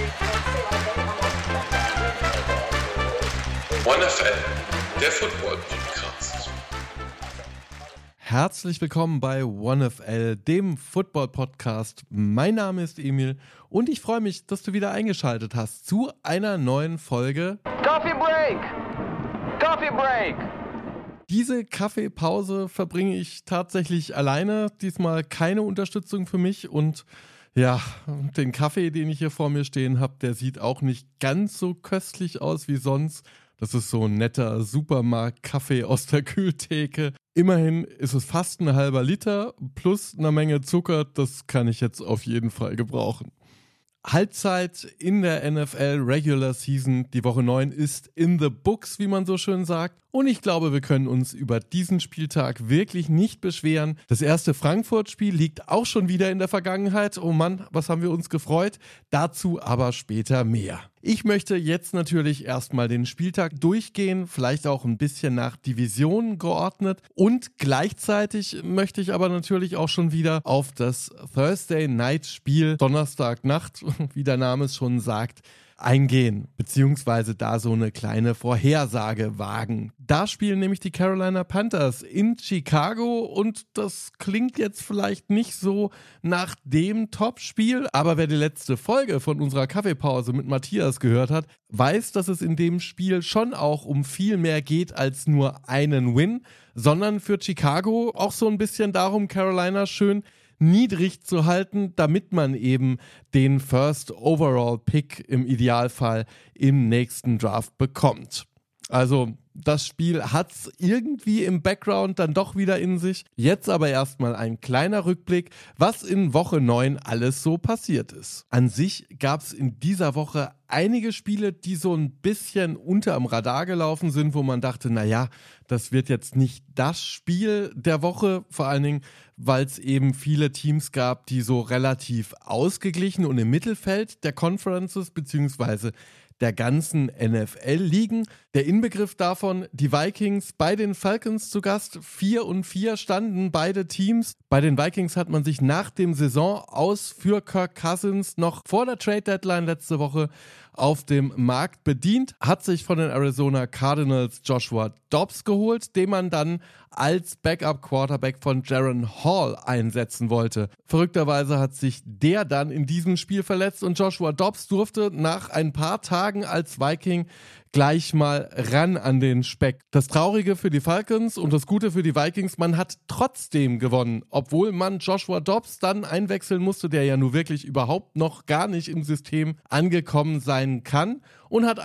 OneFL, der Football-Podcast. Herzlich willkommen bei OneFL, dem Football-Podcast. Mein Name ist Emil und ich freue mich, dass du wieder eingeschaltet hast zu einer neuen Folge Coffee Break! Coffee Break! Diese Kaffeepause verbringe ich tatsächlich alleine. Diesmal keine Unterstützung für mich und ja, den Kaffee, den ich hier vor mir stehen habe, der sieht auch nicht ganz so köstlich aus wie sonst. Das ist so ein netter Supermarkt-Kaffee aus der Kühltheke. Immerhin ist es fast ein halber Liter plus eine Menge Zucker. Das kann ich jetzt auf jeden Fall gebrauchen. Halbzeit in der NFL Regular Season. Die Woche 9 ist in the books, wie man so schön sagt. Und ich glaube, wir können uns über diesen Spieltag wirklich nicht beschweren. Das erste Frankfurt-Spiel liegt auch schon wieder in der Vergangenheit. Oh Mann, was haben wir uns gefreut. Dazu aber später mehr. Ich möchte jetzt natürlich erstmal den Spieltag durchgehen, vielleicht auch ein bisschen nach Divisionen geordnet. Und gleichzeitig möchte ich aber natürlich auch schon wieder auf das Thursday Night Spiel, Donnerstagnacht, wie der Name es schon sagt, eingehen, beziehungsweise da so eine kleine Vorhersage wagen. Da spielen nämlich die Carolina Panthers in Chicago und das klingt jetzt vielleicht nicht so nach dem Top-Spiel, aber wer die letzte Folge von unserer Kaffeepause mit Matthias gehört hat, weiß, dass es in dem Spiel schon auch um viel mehr geht als nur einen Win, sondern für Chicago auch so ein bisschen darum, Carolina schön niedrig zu halten, damit man eben den First Overall Pick im Idealfall im nächsten Draft bekommt. Also das Spiel hat's irgendwie im Background dann doch wieder in sich. Jetzt aber erstmal ein kleiner Rückblick, was in Woche 9 alles so passiert ist. An sich gab's in dieser Woche einige Spiele, die so ein bisschen unterm Radar gelaufen sind, wo man dachte, naja, das wird jetzt nicht das Spiel der Woche, vor allen Dingen, weil es eben viele Teams gab, die so relativ ausgeglichen und im Mittelfeld der Conferences bzw. der ganzen NFL liegen. Der Inbegriff davon, die Vikings bei den Falcons zu Gast. 4-4 standen beide Teams. Bei den Vikings hat man sich nach dem Saisonaus für Kirk Cousins noch vor der Trade-Deadline letzte Woche auf dem Markt bedient, hat sich von den Arizona Cardinals Joshua Dobbs geholt, den man dann als Backup-Quarterback von Jaren Hall einsetzen wollte. Verrückterweise hat sich der dann in diesem Spiel verletzt und Joshua Dobbs durfte nach ein paar Tagen als Viking gleich mal ran an den Speck. Das Traurige für die Falcons und das Gute für die Vikings, man hat trotzdem gewonnen, obwohl man Joshua Dobbs dann einwechseln musste, der ja nun wirklich überhaupt noch gar nicht im System angekommen sein kann und hat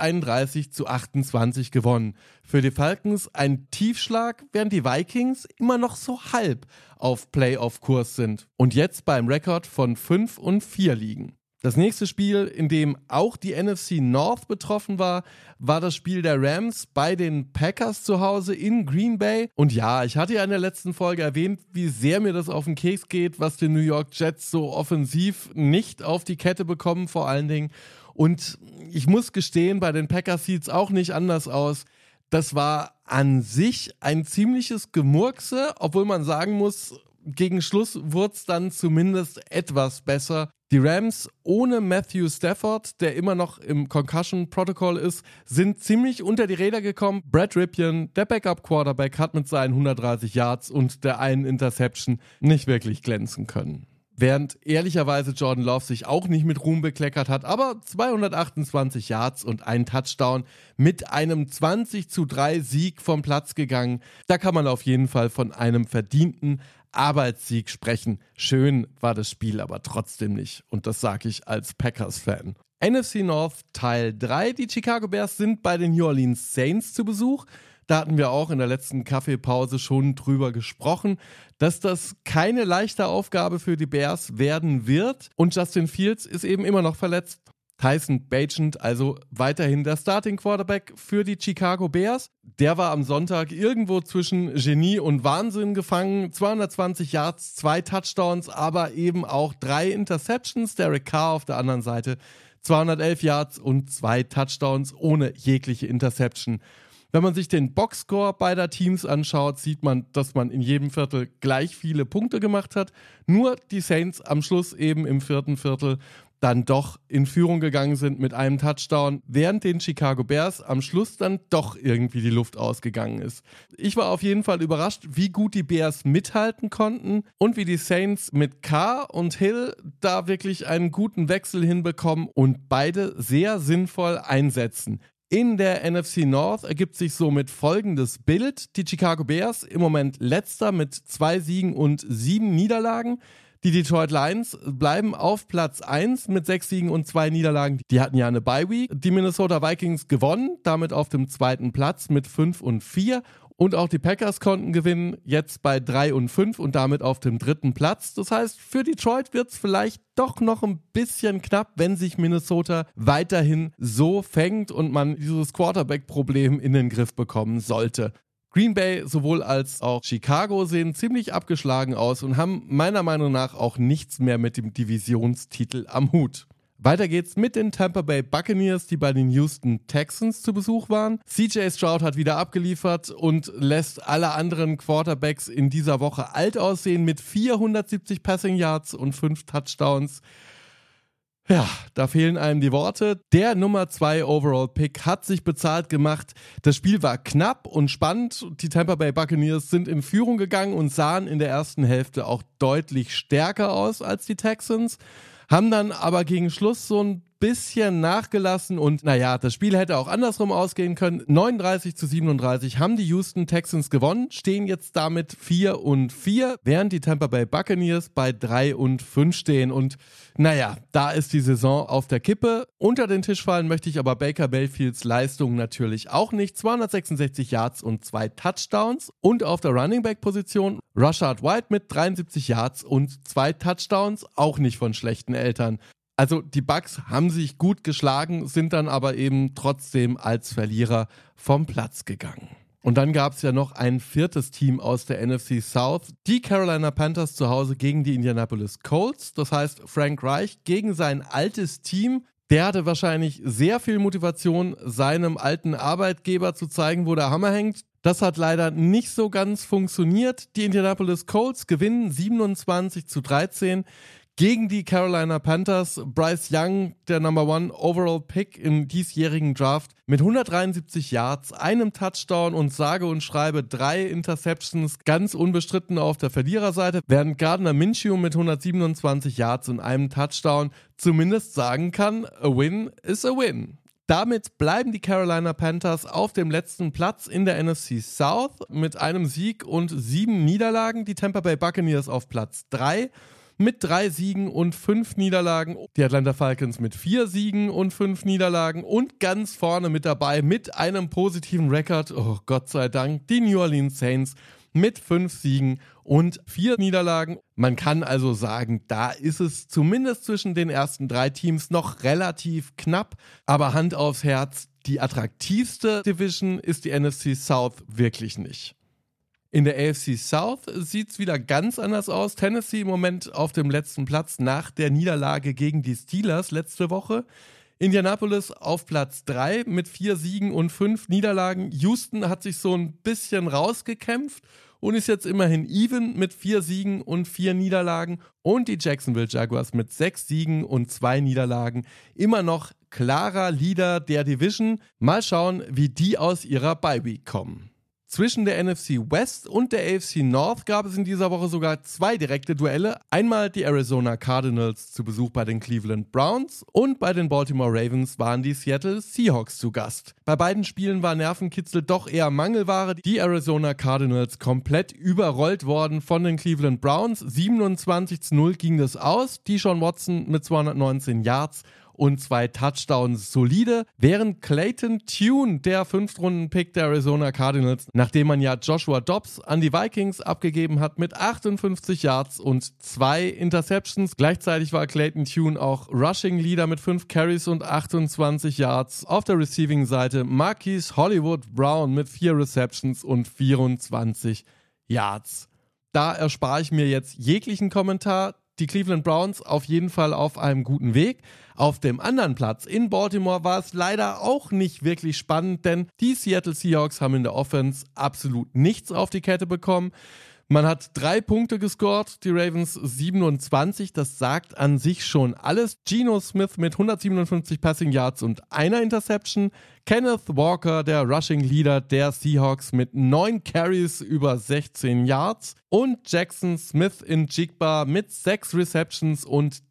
31-28 gewonnen. Für die Falcons ein Tiefschlag, während die Vikings immer noch so halb auf Playoff-Kurs sind und jetzt beim Rekord von 5-4 liegen. Das nächste Spiel, in dem auch die NFC North betroffen war, war das Spiel der Rams bei den Packers zu Hause in Green Bay. Und ja, ich hatte ja in der letzten Folge erwähnt, wie sehr mir das auf den Keks geht, was die New York Jets so offensiv nicht auf die Kette bekommen vor allen Dingen. Und ich muss gestehen, bei den Packers sieht es auch nicht anders aus. Das war an sich ein ziemliches Gemurkse, obwohl man sagen muss, gegen Schluss wurde es dann zumindest etwas besser. Die Rams ohne Matthew Stafford, der immer noch im Concussion-Protokoll ist, sind ziemlich unter die Räder gekommen. Brad Ripien, der Backup-Quarterback, hat mit seinen 130 Yards und der einen Interception nicht wirklich glänzen können. Während ehrlicherweise Jordan Love sich auch nicht mit Ruhm bekleckert hat, aber 228 Yards und ein Touchdown mit einem 20-3 Sieg vom Platz gegangen. Da kann man auf jeden Fall von einem verdienten Arbeitssieg sprechen. Schön war das Spiel aber trotzdem nicht. Und das sage ich als Packers-Fan. NFC North Teil 3. Die Chicago Bears sind bei den New Orleans Saints zu Besuch. Da hatten wir auch in der letzten Kaffeepause schon drüber gesprochen, dass das keine leichte Aufgabe für die Bears werden wird. Und Justin Fields ist eben immer noch verletzt. Tyson Bagent, also weiterhin der Starting Quarterback für die Chicago Bears. Der war am Sonntag irgendwo zwischen Genie und Wahnsinn gefangen. 220 Yards, 2 Touchdowns, aber eben auch 3 Interceptions. Derek Carr auf der anderen Seite 211 Yards und 2 Touchdowns ohne jegliche Interception. Wenn man sich den Boxscore beider Teams anschaut, sieht man, dass man in jedem Viertel gleich viele Punkte gemacht hat. Nur die Saints am Schluss eben im vierten Viertel, dann doch in Führung gegangen sind mit einem Touchdown, während den Chicago Bears am Schluss dann doch irgendwie die Luft ausgegangen ist. Ich war auf jeden Fall überrascht, wie gut die Bears mithalten konnten und wie die Saints mit Carr und Hill da wirklich einen guten Wechsel hinbekommen und beide sehr sinnvoll einsetzen. In der NFC North ergibt sich somit folgendes Bild. Die Chicago Bears im Moment letzter mit 2 Siegen und 7 Niederlagen. Die Detroit Lions bleiben auf Platz 1 mit 6 Siegen und 2 Niederlagen. Die hatten ja eine Bye-Week. Die Minnesota Vikings gewonnen, damit auf dem 2. Platz mit 5 und 4. Und auch die Packers konnten gewinnen, jetzt bei 3 und 5 und damit auf dem 3. Platz. Das heißt, für Detroit wird es vielleicht doch noch ein bisschen knapp, wenn sich Minnesota weiterhin so fängt und man dieses Quarterback-Problem in den Griff bekommen sollte. Green Bay sowohl als auch Chicago sehen ziemlich abgeschlagen aus und haben meiner Meinung nach auch nichts mehr mit dem Divisionstitel am Hut. Weiter geht's mit den Tampa Bay Buccaneers, die bei den Houston Texans zu Besuch waren. CJ Stroud hat wieder abgeliefert und lässt alle anderen Quarterbacks in dieser Woche alt aussehen mit 470 Passing Yards und 5 Touchdowns. Ja, da fehlen einem die Worte. Der Nummer 2 Overall-Pick hat sich bezahlt gemacht. Das Spiel war knapp und spannend. Die Tampa Bay Buccaneers sind in Führung gegangen und sahen in der ersten Hälfte auch deutlich stärker aus als die Texans. Haben dann aber gegen Schluss so ein bisschen nachgelassen und naja, das Spiel hätte auch andersrum ausgehen können. 39-37 haben die Houston Texans gewonnen, stehen jetzt damit 4 und 4, während die Tampa Bay Buccaneers bei 3 und 5 stehen. Und naja, da ist die Saison auf der Kippe. Unter den Tisch fallen möchte ich aber Baker Mayfields Leistung natürlich auch nicht. 266 Yards und 2 Touchdowns. Und auf der Running Back Position Rashad White mit 73 Yards und 2 Touchdowns, auch nicht von schlechten Eltern. Also die Bucks haben sich gut geschlagen, sind dann aber eben trotzdem als Verlierer vom Platz gegangen. Und dann gab es ja noch ein 4. Team aus der NFC South, die Carolina Panthers zu Hause gegen die Indianapolis Colts. Das heißt Frank Reich gegen sein altes Team. Der hatte wahrscheinlich sehr viel Motivation, seinem alten Arbeitgeber zu zeigen, wo der Hammer hängt. Das hat leider nicht so ganz funktioniert. Die Indianapolis Colts gewinnen 27-13 gegen die Carolina Panthers. Bryce Young, der Number 1 Overall Pick im diesjährigen Draft, mit 173 Yards, einem Touchdown und sage und schreibe 3 Interceptions, ganz unbestritten auf der Verliererseite, während Gardner Minshew mit 127 Yards und einem Touchdown zumindest sagen kann, a win is a win. Damit bleiben die Carolina Panthers auf dem letzten Platz in der NFC South mit einem Sieg und 7 Niederlagen. Die Tampa Bay Buccaneers auf Platz 3 mit 3 Siegen und 5 Niederlagen. Die Atlanta Falcons mit 4 Siegen und 5 Niederlagen. Und ganz vorne mit dabei mit einem positiven Rekord, oh Gott sei Dank, die New Orleans Saints mit 5 Siegen und 4 Niederlagen. Man kann also sagen, da ist es zumindest zwischen den ersten 3 Teams noch relativ knapp. Aber Hand aufs Herz, die attraktivste Division ist die NFC South wirklich nicht. In der AFC South sieht es wieder ganz anders aus. Tennessee im Moment auf dem letzten Platz nach der Niederlage gegen die Steelers letzte Woche. Indianapolis auf Platz 3 mit 4 Siegen und 5 Niederlagen. Houston hat sich so ein bisschen rausgekämpft und ist jetzt immerhin even mit 4 Siegen und 4 Niederlagen. Und die Jacksonville Jaguars mit 6 Siegen und 2 Niederlagen. Immer noch klarer Leader der Division. Mal schauen, wie die aus ihrer Bye-Week kommen. Zwischen der NFC West und der AFC North gab es in dieser Woche sogar 2 direkte Duelle. Einmal die Arizona Cardinals zu Besuch bei den Cleveland Browns und bei den Baltimore Ravens waren die Seattle Seahawks zu Gast. Bei beiden Spielen war Nervenkitzel doch eher Mangelware. Die Arizona Cardinals komplett überrollt worden von den Cleveland Browns. 27-0 ging das aus. Deshaun Watson mit 219 Yards und 2 Touchdowns solide, während Clayton Tune, der 5-Runden-Pick der Arizona Cardinals, nachdem man ja Joshua Dobbs an die Vikings abgegeben hat, mit 58 Yards und 2 Interceptions. Gleichzeitig war Clayton Tune auch Rushing-Leader mit 5 Carries und 28 Yards. Auf der Receiving-Seite Marquise Hollywood Brown mit 4 Receptions und 24 Yards. Da erspare ich mir jetzt jeglichen Kommentar. Die Cleveland Browns auf jeden Fall auf einem guten Weg. Auf dem anderen Platz in Baltimore war es leider auch nicht wirklich spannend, denn die Seattle Seahawks haben in der Offense absolut nichts auf die Kette bekommen. Man hat 3 Punkte gescored, die Ravens 27, das sagt an sich schon alles. Geno Smith mit 157 Passing Yards und einer Interception. Kenneth Walker, der Rushing Leader der Seahawks mit 9 Carries über 16 Yards. Und Jackson Smith-Njigba mit 6 Receptions und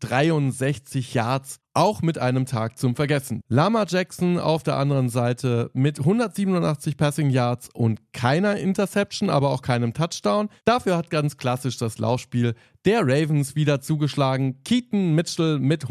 63 Yards. Auch mit einem Tag zum Vergessen. Lamar Jackson auf der anderen Seite mit 187 Passing Yards und keiner Interception, aber auch keinem Touchdown. Dafür hat ganz klassisch das Laufspiel der Ravens wieder zugeschlagen. Keaton Mitchell mit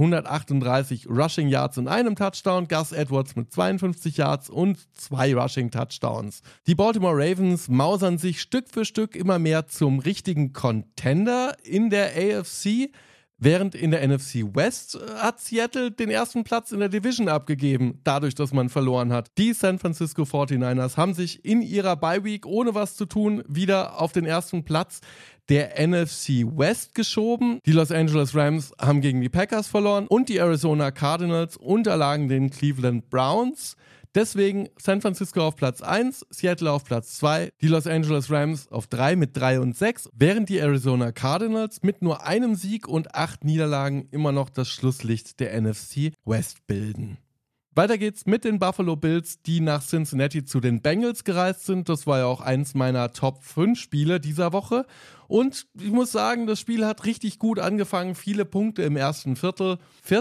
138 Rushing Yards und einem Touchdown. Gus Edwards mit 52 Yards und 2 Rushing Touchdowns. Die Baltimore Ravens mausern sich Stück für Stück immer mehr zum richtigen Contender in der AFC. Während in der NFC West hat Seattle den ersten Platz in der Division abgegeben, dadurch, dass man verloren hat. Die San Francisco 49ers haben sich in ihrer Bye-Week ohne was zu tun wieder auf den ersten Platz der NFC West geschoben. Die Los Angeles Rams haben gegen die Packers verloren und die Arizona Cardinals unterlagen den Cleveland Browns. Deswegen San Francisco auf Platz 1, Seattle auf Platz 2, die Los Angeles Rams auf 3 mit 3 und 6, während die Arizona Cardinals mit nur einem Sieg und 8 Niederlagen immer noch das Schlusslicht der NFC West bilden. Weiter geht's mit den Buffalo Bills, die nach Cincinnati zu den Bengals gereist sind. Das war ja auch eins meiner Top 5 Spiele dieser Woche. Und ich muss sagen, das Spiel hat richtig gut angefangen. Viele Punkte im ersten Viertel.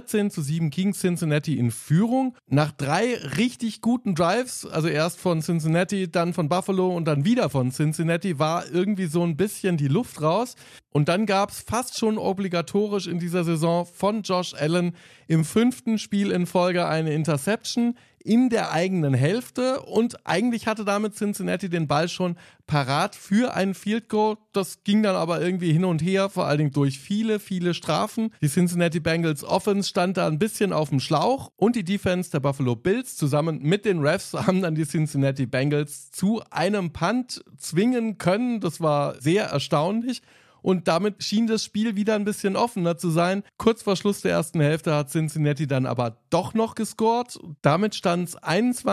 14-7 ging Cincinnati in Führung. Nach 3 richtig guten Drives, also erst von Cincinnati, dann von Buffalo und dann wieder von Cincinnati, war irgendwie so ein bisschen die Luft raus. Und dann gab es fast schon obligatorisch in dieser Saison von Josh Allen im 5. Spiel in Folge eine Interception in der eigenen Hälfte und eigentlich hatte damit Cincinnati den Ball schon parat für ein Field Goal. Das ging dann aber irgendwie hin und her, vor allen Dingen durch viele Strafen. Die Cincinnati Bengals Offense stand da ein bisschen auf dem Schlauch und die Defense der Buffalo Bills zusammen mit den Refs haben dann die Cincinnati Bengals zu einem Punt zwingen können. Das war sehr erstaunlich. Und damit schien das Spiel wieder ein bisschen offener zu sein. Kurz vor Schluss der ersten Hälfte hat Cincinnati dann aber doch noch gescored. Damit stand es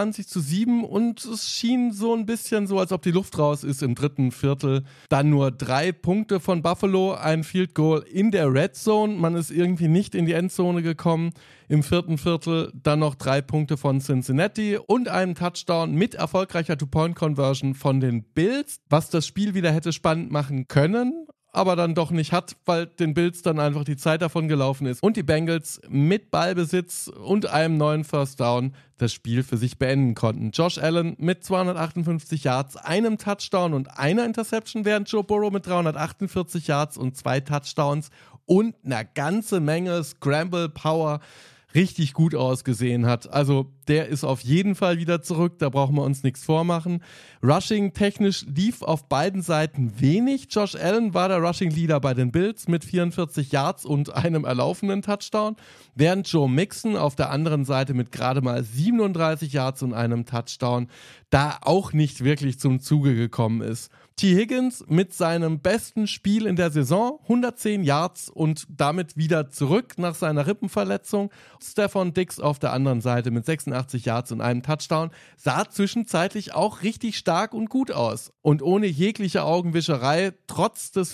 21-7 und es schien so ein bisschen so, als ob die Luft raus ist im dritten Viertel. Dann nur 3 Punkte von Buffalo, ein Field Goal in der Red Zone. Man ist irgendwie nicht in die Endzone gekommen. Im vierten Viertel dann noch 3 Punkte von Cincinnati und einen Touchdown mit erfolgreicher Two-Point-Conversion von den Bills, was das Spiel wieder hätte spannend machen können, aber dann doch nicht hat, weil den Bills dann einfach die Zeit davon gelaufen ist und die Bengals mit Ballbesitz und einem neuen First Down das Spiel für sich beenden konnten. Josh Allen mit 258 Yards, einem Touchdown und einer Interception, während Joe Burrow mit 348 Yards und 2 Touchdowns und einer ganze Menge Scramble Power richtig gut ausgesehen hat. Also der ist auf jeden Fall wieder zurück, da brauchen wir uns nichts vormachen. Rushing-technisch lief auf beiden Seiten wenig. Josh Allen war der Rushing-Leader bei den Bills mit 44 Yards und einem erlaufenden Touchdown, während Joe Mixon auf der anderen Seite mit gerade mal 37 Yards und einem Touchdown da auch nicht wirklich zum Zuge gekommen ist. T. Higgins mit seinem besten Spiel in der Saison, 110 Yards und damit wieder zurück nach seiner Rippenverletzung. Stefon Diggs auf der anderen Seite mit 86 Yards und einem Touchdown sah zwischenzeitlich auch richtig stark und gut aus. Und ohne jegliche Augenwischerei, trotz des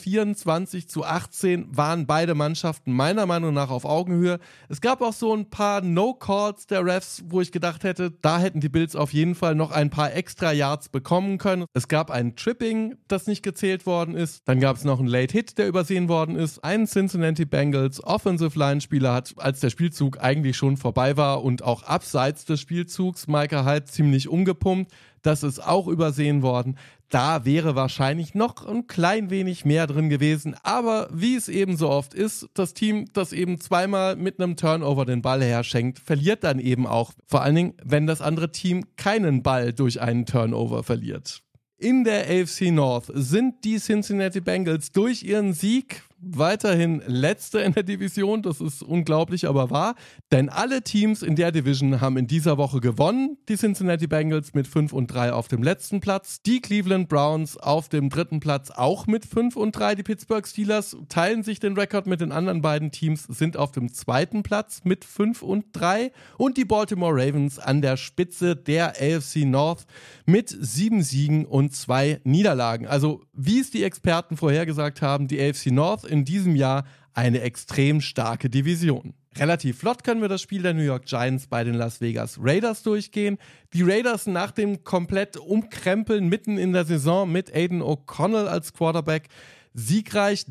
24-18, waren beide Mannschaften meiner Meinung nach auf Augenhöhe. Es gab auch so ein paar No-Calls der Refs, wo ich gedacht hätte, da hätten die Bills auf jeden Fall noch ein paar extra Yards bekommen können. Es gab ein Tripping, das nicht gezählt worden ist. Dann gab es noch einen Late Hit, der übersehen worden ist. Ein Cincinnati Bengals Offensive Line Spieler hat, als der Spielzug eigentlich schon vorbei war und auch abseits des Spielzugs Micah Hyde ziemlich umgepumpt. Das ist auch übersehen worden. Da wäre wahrscheinlich noch ein klein wenig mehr drin gewesen. Aber wie es eben so oft ist, das Team, das eben zweimal mit einem Turnover den Ball herschenkt, verliert dann eben auch. Vor allen Dingen, wenn das andere Team keinen Ball durch einen Turnover verliert. In der AFC North sind die Cincinnati Bengals durch ihren Sieg weiterhin Letzte in der Division. Das ist unglaublich, aber wahr. Denn alle Teams in der Division haben in dieser Woche gewonnen. Die Cincinnati Bengals mit 5-3 auf dem letzten Platz. Die Cleveland Browns auf dem dritten Platz auch mit 5-3. Die Pittsburgh Steelers teilen sich den Rekord mit den anderen beiden Teams, sind auf dem zweiten Platz mit 5-3. Und die Baltimore Ravens an der Spitze der AFC North mit 7 Siegen und 2 Niederlagen. Also, wie es die Experten vorhergesagt haben, die AFC North in diesem Jahr eine extrem starke Division. Relativ flott können wir das Spiel der New York Giants bei den Las Vegas Raiders durchgehen. Die Raiders nach dem komplett Umkrempeln mitten in der Saison mit Aiden O'Connell als Quarterback siegreich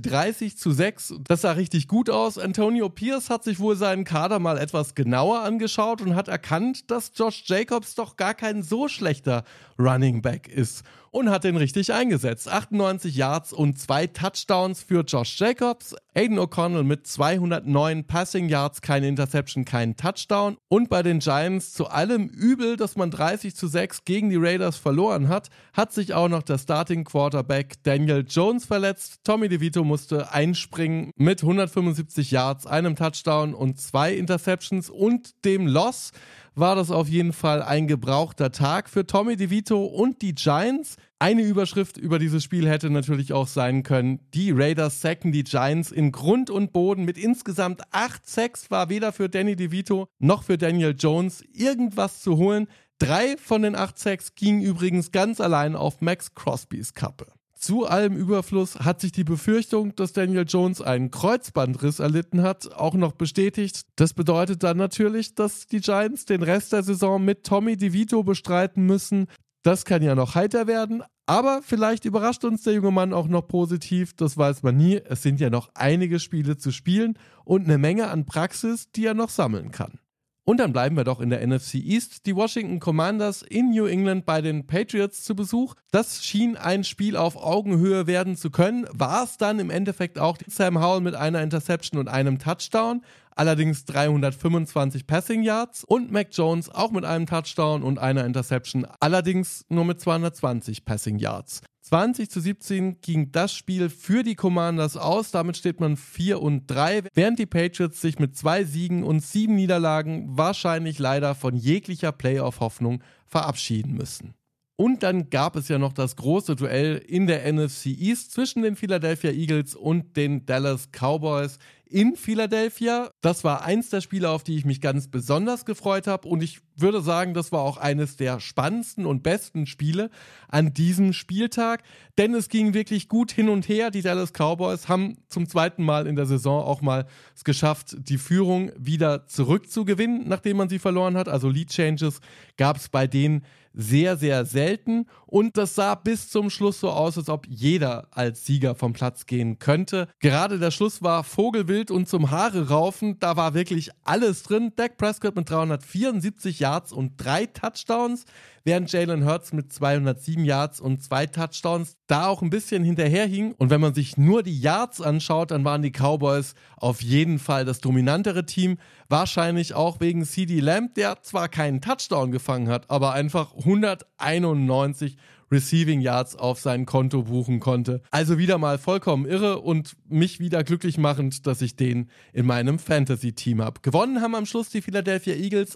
30-6. Das sah richtig gut aus. Antonio Pierce hat sich wohl seinen Kader mal etwas genauer angeschaut und hat erkannt, dass Josh Jacobs doch gar kein so schlechter Running Back ist. Und hat den richtig eingesetzt. 98 Yards und 2 Touchdowns für Josh Jacobs. Aiden O'Connell mit 209 Passing Yards, keine Interception, kein Touchdown. Und bei den Giants zu allem Übel, dass man 30-6 gegen die Raiders verloren hat, hat sich auch noch der Starting Quarterback Daniel Jones verletzt. Tommy DeVito musste einspringen mit 175 Yards, einem Touchdown und 2 Interceptions und dem Loss. War das auf jeden Fall ein gebrauchter Tag für Tommy DeVito und die Giants. Eine Überschrift über dieses Spiel hätte natürlich auch sein können: Die Raiders sacken die Giants in Grund und Boden. Mit insgesamt 8 Sacks war weder für Danny DeVito noch für Daniel Jones irgendwas zu holen. 3 von den 8 Sacks gingen übrigens ganz allein auf Max Crosbys Kappe. Zu allem Überfluss hat sich die Befürchtung, dass Daniel Jones einen Kreuzbandriss erlitten hat, auch noch bestätigt. Das bedeutet dann natürlich, dass die Giants den Rest der Saison mit Tommy DeVito bestreiten müssen. Das kann ja noch heiter werden, aber vielleicht überrascht uns der junge Mann auch noch positiv, das weiß man nie. Es sind ja noch einige Spiele zu spielen und eine Menge an Praxis, die er noch sammeln kann. Und dann bleiben wir doch in der NFC East. Die Washington Commanders in New England bei den Patriots zu Besuch. Das schien ein Spiel auf Augenhöhe werden zu können. War es dann im Endeffekt auch. Sam Howell mit einer Interception und einem Touchdown. Allerdings 325 Passing Yards. Und Mac Jones auch mit einem Touchdown und einer Interception. Allerdings nur mit 220 Passing Yards. 20-17 ging das Spiel für die Commanders aus. Damit steht man 4-3, während die Patriots sich mit 2 Siegen und 7 Niederlagen wahrscheinlich leider von jeglicher Playoff-Hoffnung verabschieden müssen. Und dann gab es ja noch das große Duell in der NFC East zwischen den Philadelphia Eagles und den Dallas Cowboys in Philadelphia. Das war eins der Spiele, auf die ich mich ganz besonders gefreut habe, und ich würde sagen, das war auch eines der spannendsten und besten Spiele an diesem Spieltag, denn es ging wirklich gut hin und her. Die Dallas Cowboys haben zum zweiten Mal in der Saison auch mal es geschafft, die Führung wieder zurückzugewinnen, nachdem man sie verloren hat. Also Lead Changes gab es bei denen sehr, sehr selten, und das sah bis zum Schluss so aus, als ob jeder als Sieger vom Platz gehen könnte. Gerade der Schluss war vogelwild und zum Haare raufen, da war wirklich alles drin. Dak Prescott mit 374 Yards und 3 Touchdowns, während Jalen Hurts mit 207 Yards und 2 Touchdowns da auch ein bisschen hinterherhing. Und wenn man sich nur die Yards anschaut, dann waren die Cowboys auf jeden Fall das dominantere Team. Wahrscheinlich auch wegen CeeDee Lamb, der zwar keinen Touchdown gefangen hat, aber einfach 191 Receiving Yards auf sein Konto buchen konnte. Also wieder mal vollkommen irre und mich wieder glücklich machend, dass ich den in meinem Fantasy-Team habe. Gewonnen haben am Schluss die Philadelphia Eagles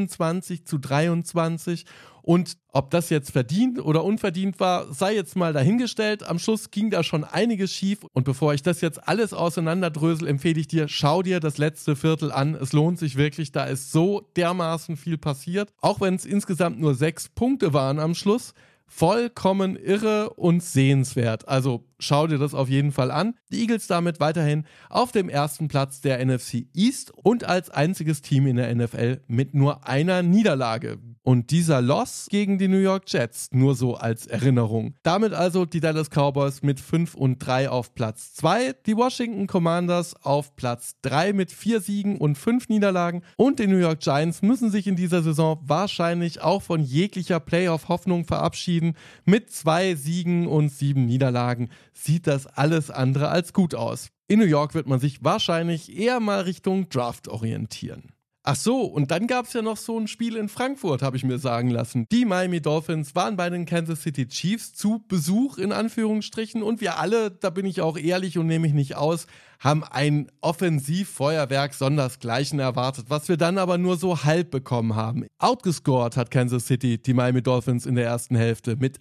28-23. Und ob das jetzt verdient oder unverdient war, sei jetzt mal dahingestellt. Am Schluss ging da schon einiges schief. Und bevor ich das jetzt alles auseinanderdrösel, empfehle ich dir, schau dir das letzte Viertel an. Es lohnt sich wirklich, da ist so dermaßen viel passiert. Auch wenn es insgesamt nur 6 Punkte waren am Schluss. Vollkommen irre und sehenswert. Also schau dir das auf jeden Fall an. Die Eagles damit weiterhin auf dem ersten Platz der NFC East und als einziges Team in der NFL mit nur einer Niederlage. Und dieser Loss gegen die New York Jets, nur so als Erinnerung. Damit also die Dallas Cowboys mit 5-3 auf Platz 2, die Washington Commanders auf Platz 3 mit 4 Siegen und 5 Niederlagen, und die New York Giants müssen sich in dieser Saison wahrscheinlich auch von jeglicher Playoff-Hoffnung verabschieden. Mit 2 Siegen und 7 Niederlagen sieht das alles andere als gut aus. In New York wird man sich wahrscheinlich eher mal Richtung Draft orientieren. Ach so, und dann gab es ja noch so ein Spiel in Frankfurt, habe ich mir sagen lassen. Die Miami Dolphins waren bei den Kansas City Chiefs zu Besuch, in Anführungsstrichen, und wir alle, da bin ich auch ehrlich und nehme mich nicht aus, haben ein Offensivfeuerwerk sondersgleichen erwartet, was wir dann aber nur so halb bekommen haben. Outgescored hat Kansas City die Miami Dolphins in der ersten Hälfte mit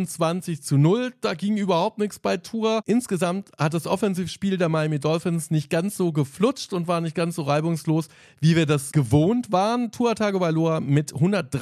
21-0. Da ging überhaupt nichts bei Tua. Insgesamt hat das Offensivspiel der Miami Dolphins nicht ganz so geflutscht und war nicht ganz so reibungslos, wie wir das gewohnt waren. Tua Tagovailoa mit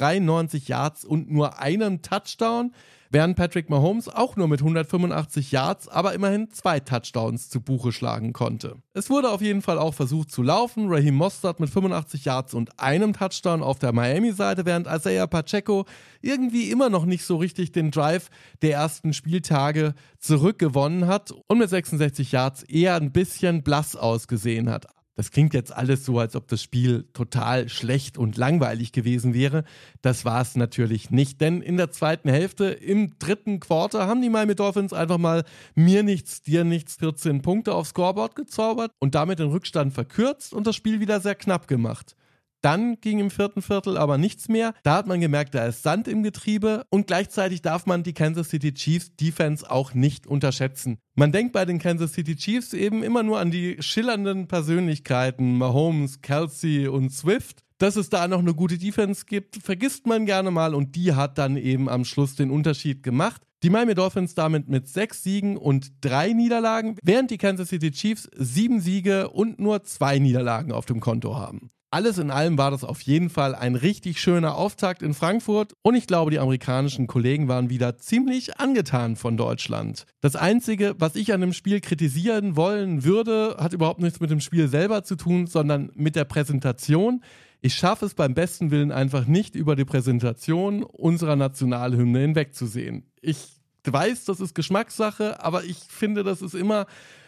193 Yards und nur einem Touchdown, während Patrick Mahomes auch nur mit 185 Yards, aber immerhin 2 Touchdowns zu Buche schlagen konnte. Es wurde auf jeden Fall auch versucht zu laufen. Raheem Mostert mit 85 Yards und einem Touchdown auf der Miami-Seite, während Isaiah Pacheco irgendwie immer noch nicht so richtig den Drive der ersten Spieltage zurückgewonnen hat und mit 66 Yards eher ein bisschen blass ausgesehen hat. Das klingt jetzt alles so, als ob das Spiel total schlecht und langweilig gewesen wäre. Das war es natürlich nicht, denn in der zweiten Hälfte, im dritten Quarter, haben die Miami Dolphins einfach mal mir nichts, dir nichts 14 Punkte aufs Scoreboard gezaubert und damit den Rückstand verkürzt und das Spiel wieder sehr knapp gemacht. Dann ging im vierten Viertel aber nichts mehr. Da hat man gemerkt, da ist Sand im Getriebe und gleichzeitig darf man die Kansas City Chiefs Defense auch nicht unterschätzen. Man denkt bei den Kansas City Chiefs eben immer nur an die schillernden Persönlichkeiten Mahomes, Kelsey und Swift. Dass es da noch eine gute Defense gibt, vergisst man gerne mal und die hat dann eben am Schluss den Unterschied gemacht. Die Miami Dolphins damit mit 6 Siegen und 3 Niederlagen, während die Kansas City Chiefs 7 Siege und nur 2 Niederlagen auf dem Konto haben. Alles in allem war das auf jeden Fall ein richtig schöner Auftakt in Frankfurt und ich glaube, die amerikanischen Kollegen waren wieder ziemlich angetan von Deutschland. Das Einzige, was ich an dem Spiel kritisieren wollen würde, hat überhaupt nichts mit dem Spiel selber zu tun, sondern mit der Präsentation. Ich schaffe es beim besten Willen einfach nicht, über die Präsentation unserer Nationalhymne hinwegzusehen. Ich weiß, das ist Geschmackssache, aber ich finde, das ist immer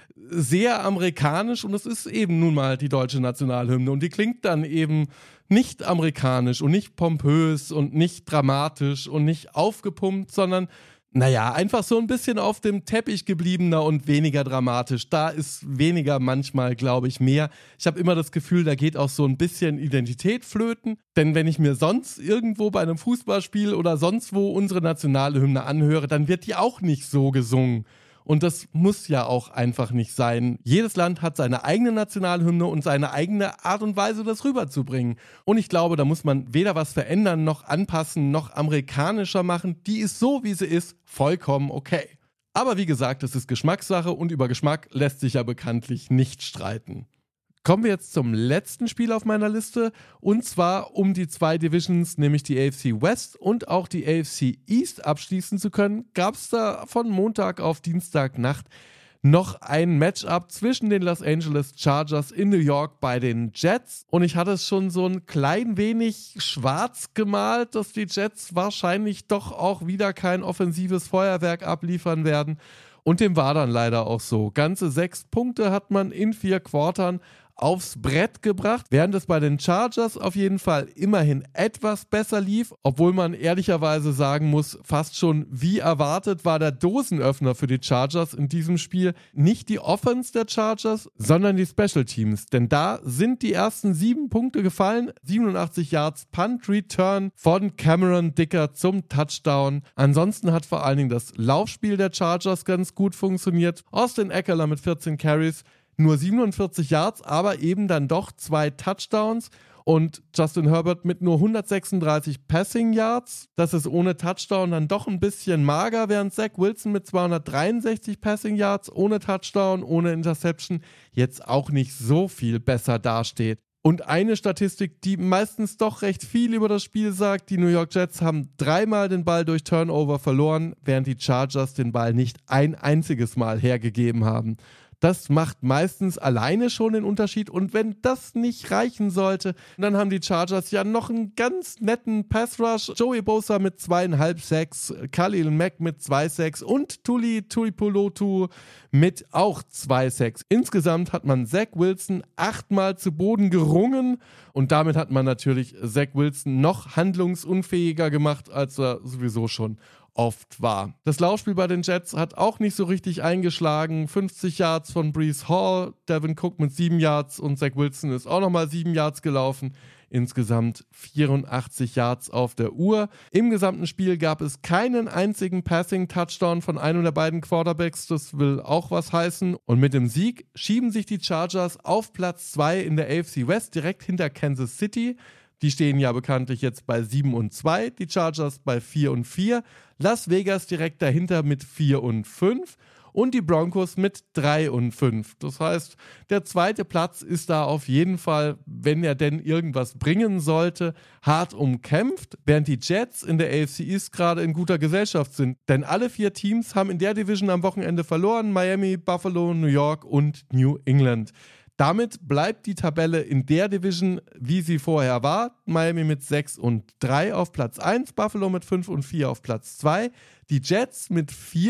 sehr amerikanisch und es ist eben nun mal die deutsche Nationalhymne und die klingt dann eben nicht amerikanisch und nicht pompös und nicht dramatisch und nicht aufgepumpt, sondern einfach so ein bisschen auf dem Teppich gebliebener und weniger dramatisch. Da ist weniger manchmal, glaube ich, mehr. Ich habe immer das Gefühl, da geht auch so ein bisschen Identität flöten, denn wenn ich mir sonst irgendwo bei einem Fußballspiel oder sonst wo unsere Nationalhymne anhöre, dann wird die auch nicht so gesungen. Und das muss ja auch einfach nicht sein. Jedes Land hat seine eigene Nationalhymne und seine eigene Art und Weise, das rüberzubringen. Und ich glaube, da muss man weder was verändern, noch anpassen, noch amerikanischer machen. Die ist so, wie sie ist, vollkommen okay. Aber wie gesagt, es ist Geschmackssache und über Geschmack lässt sich ja bekanntlich nicht streiten. Kommen wir jetzt zum letzten Spiel auf meiner Liste und zwar um die 2 Divisions, nämlich die AFC West und auch die AFC East abschließen zu können, gab es da von Montag auf Dienstagnacht noch ein Matchup zwischen den Los Angeles Chargers in New York bei den Jets und ich hatte es schon so ein klein wenig schwarz gemalt, dass die Jets wahrscheinlich doch auch wieder kein offensives Feuerwerk abliefern werden und dem war dann leider auch so. Ganze 6 Punkte hat man in 4 Quartern aufs Brett gebracht, während es bei den Chargers auf jeden Fall immerhin etwas besser lief, obwohl man ehrlicherweise sagen muss, fast schon wie erwartet war der Dosenöffner für die Chargers in diesem Spiel nicht die Offense der Chargers, sondern die Special Teams, denn da sind die ersten 7 Punkte gefallen, 87 Yards Punt Return von Cameron Dicker zum Touchdown. Ansonsten hat vor allen Dingen das Laufspiel der Chargers ganz gut funktioniert. Austin Eckler mit 14 Carries, nur 47 Yards, aber eben dann doch 2 Touchdowns und Justin Herbert mit nur 136 Passing Yards. Das ist ohne Touchdown dann doch ein bisschen mager, während Zach Wilson mit 263 Passing Yards ohne Touchdown, ohne Interception jetzt auch nicht so viel besser dasteht. Und eine Statistik, die meistens doch recht viel über das Spiel sagt, die New York Jets haben 3-mal den Ball durch Turnover verloren, während die Chargers den Ball nicht ein einziges Mal hergegeben haben. Das macht meistens alleine schon den Unterschied und wenn das nicht reichen sollte, dann haben die Chargers ja noch einen ganz netten Pass-Rush. Joey Bosa mit 2,5 Sacks, Khalil Mack mit 2 Sacks und Tuli Tuipulotu mit auch 2 Sacks. Insgesamt hat man Zach Wilson 8-mal zu Boden gerungen und damit hat man natürlich Zach Wilson noch handlungsunfähiger gemacht, als er sowieso schon oft war. Das Laufspiel bei den Jets hat auch nicht so richtig eingeschlagen. 50 Yards von Breece Hall, Devin Cook mit 7 Yards und Zach Wilson ist auch nochmal 7 Yards gelaufen. insgesamt 84 Yards auf der Uhr. Im gesamten Spiel gab es keinen einzigen Passing-Touchdown von einem der beiden Quarterbacks, das will auch was heißen. Und mit dem Sieg schieben sich die Chargers auf Platz 2 in der AFC West direkt hinter Kansas City. Die stehen ja bekanntlich jetzt bei 7-2, die Chargers bei 4-4, Las Vegas direkt dahinter mit 4-5 und die Broncos mit 3-5. Das heißt, der zweite Platz ist da auf jeden Fall, wenn er denn irgendwas bringen sollte, hart umkämpft, während die Jets in der AFC East gerade in guter Gesellschaft sind. Denn alle 4 Teams haben in der Division am Wochenende verloren: Miami, Buffalo, New York und New England. Damit bleibt die Tabelle in der Division, wie sie vorher war. Miami mit 6-3 auf Platz 1, Buffalo mit 5-4 auf Platz 2, die Jets mit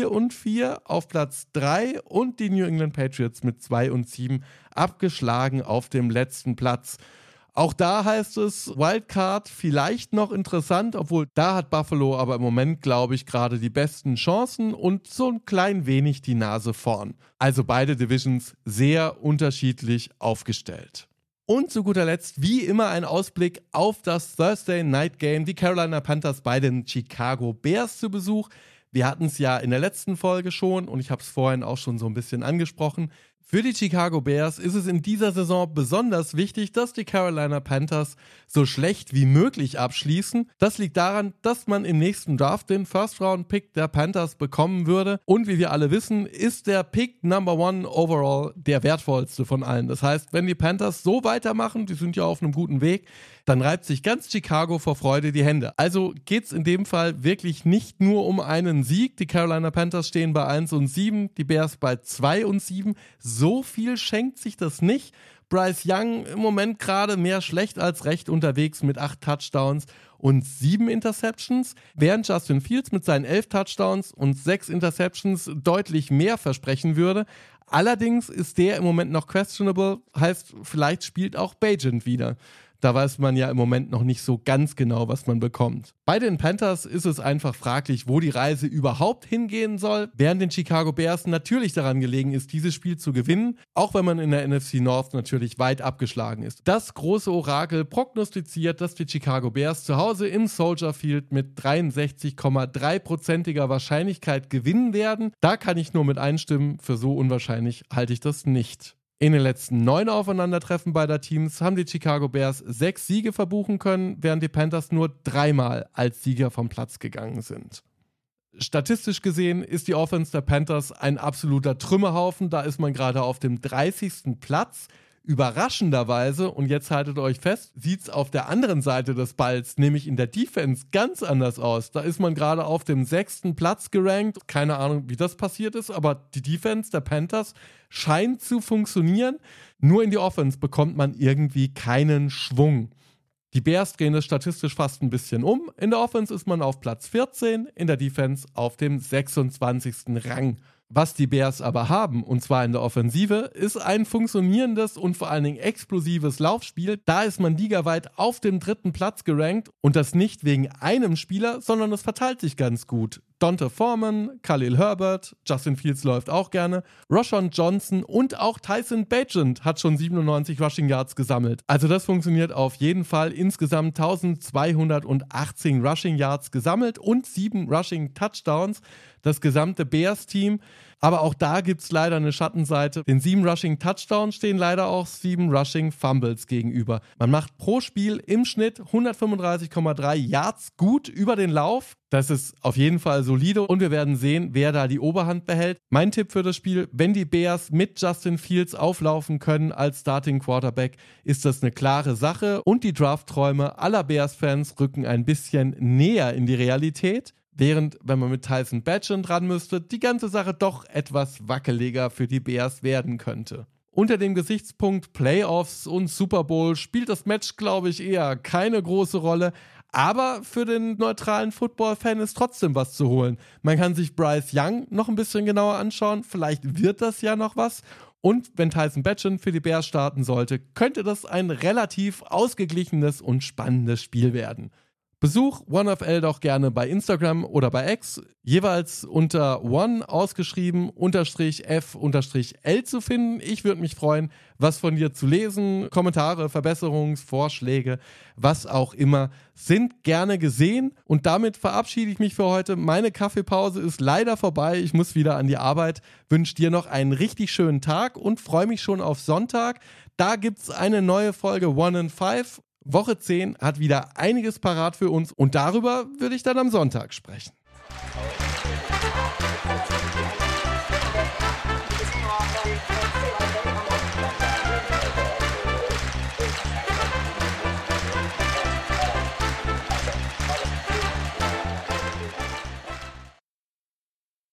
4-4 auf Platz 3 und die New England Patriots mit 2-7 abgeschlagen auf dem letzten Platz. Auch da heißt es, Wildcard vielleicht noch interessant, obwohl da hat Buffalo aber im Moment, glaube ich, gerade die besten Chancen und so ein klein wenig die Nase vorn. Also beide Divisions sehr unterschiedlich aufgestellt. Und zu guter Letzt, wie immer, ein Ausblick auf das Thursday Night Game. Die Carolina Panthers bei den Chicago Bears zu Besuch. Wir hatten es ja in der letzten Folge schon und ich habe es vorhin auch schon so ein bisschen angesprochen. Für die Chicago Bears ist es in dieser Saison besonders wichtig, dass die Carolina Panthers so schlecht wie möglich abschließen. Das liegt daran, dass man im nächsten Draft den First-Round-Pick der Panthers bekommen würde. Und wie wir alle wissen, ist der Pick Number 1 overall der wertvollste von allen. Das heißt, wenn die Panthers so weitermachen, die sind ja auf einem guten Weg, dann reibt sich ganz Chicago vor Freude die Hände. Also geht es in dem Fall wirklich nicht nur um einen Sieg. Die Carolina Panthers stehen bei 1-7, die Bears bei 2-7. So viel schenkt sich das nicht. Bryce Young im Moment gerade mehr schlecht als recht unterwegs mit 8 Touchdowns und 7 Interceptions, während Justin Fields mit seinen 11 Touchdowns und 6 Interceptions deutlich mehr versprechen würde. Allerdings ist der im Moment noch questionable, heißt, vielleicht spielt auch Bagent wieder. Da weiß man ja im Moment noch nicht so ganz genau, was man bekommt. Bei den Panthers ist es einfach fraglich, wo die Reise überhaupt hingehen soll, während den Chicago Bears natürlich daran gelegen ist, dieses Spiel zu gewinnen, auch wenn man in der NFC North natürlich weit abgeschlagen ist. Das große Orakel prognostiziert, dass die Chicago Bears zu Hause im Soldier Field mit 63,3%iger Wahrscheinlichkeit gewinnen werden. Da kann ich nur mit einstimmen, für so unwahrscheinlich halte ich das nicht. In den letzten 9 Aufeinandertreffen beider Teams haben die Chicago Bears 6 Siege verbuchen können, während die Panthers nur 3-mal als Sieger vom Platz gegangen sind. Statistisch gesehen ist die Offense der Panthers ein absoluter Trümmerhaufen. Da ist man gerade auf dem 30. Platz. Überraschenderweise, und jetzt haltet euch fest, sieht es auf der anderen Seite des Balls, nämlich in der Defense, ganz anders aus. Da ist man gerade auf dem 6. Platz gerankt. Keine Ahnung, wie das passiert ist, aber die Defense der Panthers scheint zu funktionieren. Nur in die Offense bekommt man irgendwie keinen Schwung. Die Bears drehen es statistisch fast ein bisschen um. In der Offense ist man auf Platz 14, in der Defense auf dem 26. Rang. Was die Bears aber haben, und zwar in der Offensive, ist ein funktionierendes und vor allen Dingen explosives Laufspiel. Da ist man ligaweit auf dem 3. Platz gerankt und das nicht wegen einem Spieler, sondern es verteilt sich ganz gut. Donta Foreman, Khalil Herbert, Justin Fields läuft auch gerne, Roschon Johnson und auch Tyson Bagent hat schon 97 Rushing Yards gesammelt. Also das funktioniert auf jeden Fall. Insgesamt 1218 Rushing Yards gesammelt und 7 Rushing Touchdowns. Das gesamte Bears-Team. Aber auch da gibt es leider eine Schattenseite. Den 7 Rushing Touchdowns stehen leider auch 7 Rushing Fumbles gegenüber. Man macht pro Spiel im Schnitt 135,3 Yards gut über den Lauf. Das ist auf jeden Fall solide und wir werden sehen, wer da die Oberhand behält. Mein Tipp für das Spiel: Wenn die Bears mit Justin Fields auflaufen können als Starting Quarterback, ist das eine klare Sache und die Draftträume aller Bears-Fans rücken ein bisschen näher in die Realität. Während, wenn man mit Tyson Bagent ran müsste, die ganze Sache doch etwas wackeliger für die Bears werden könnte. Unter dem Gesichtspunkt Playoffs und Super Bowl spielt das Match, glaube ich, eher keine große Rolle. Aber für den neutralen Football-Fan ist trotzdem was zu holen. Man kann sich Bryce Young noch ein bisschen genauer anschauen. Vielleicht wird das ja noch was. Und wenn Tyson Bagent für die Bears starten sollte, könnte das ein relativ ausgeglichenes und spannendes Spiel werden. Besuch OneFL doch gerne bei Instagram oder bei X, jeweils unter one ausgeschrieben _f_l zu finden. Ich würde mich freuen, was von dir zu lesen. Kommentare, Verbesserungsvorschläge, was auch immer, sind gerne gesehen. Und damit verabschiede ich mich für heute. Meine Kaffeepause ist leider vorbei. Ich muss wieder an die Arbeit. Wünsche dir noch einen richtig schönen Tag und freue mich schon auf Sonntag. Da gibt es eine neue Folge One in Five. Woche 10 hat wieder einiges parat für uns und darüber würde ich dann am Sonntag sprechen.